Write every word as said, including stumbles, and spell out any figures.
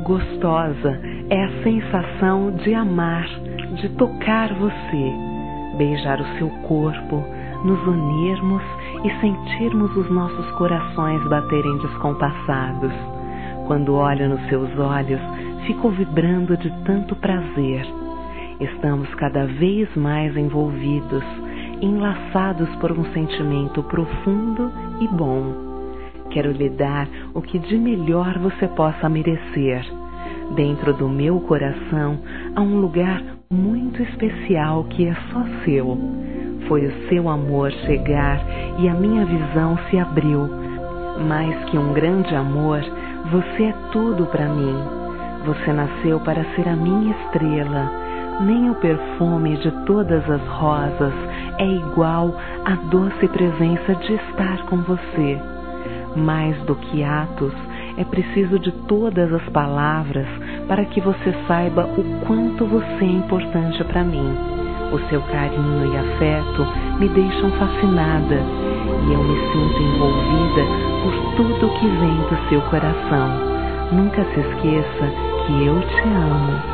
Gostosa é a sensação de amar, de tocar você, beijar o seu corpo, nos unirmos e sentirmos os nossos corações baterem descompassados. Quando olho nos seus olhos, fico vibrando de tanto prazer. Estamos cada vez mais envolvidos, enlaçados por um sentimento profundo e bom. Quero lhe dar o que de melhor você possa merecer. Dentro do meu coração há um lugar muito especial que é só seu. Foi o seu amor chegar e a minha visão se abriu. Mais que um grande amor, você é tudo para mim. Você nasceu para ser a minha estrela. Nem o perfume de todas as rosas é igual à doce presença de estar com você. Mais do que atos, é preciso de todas as palavras para que você saiba o quanto você é importante para mim. O seu carinho e afeto me deixam fascinada e eu me sinto envolvida por tudo que vem do seu coração. Nunca se esqueça que eu te amo.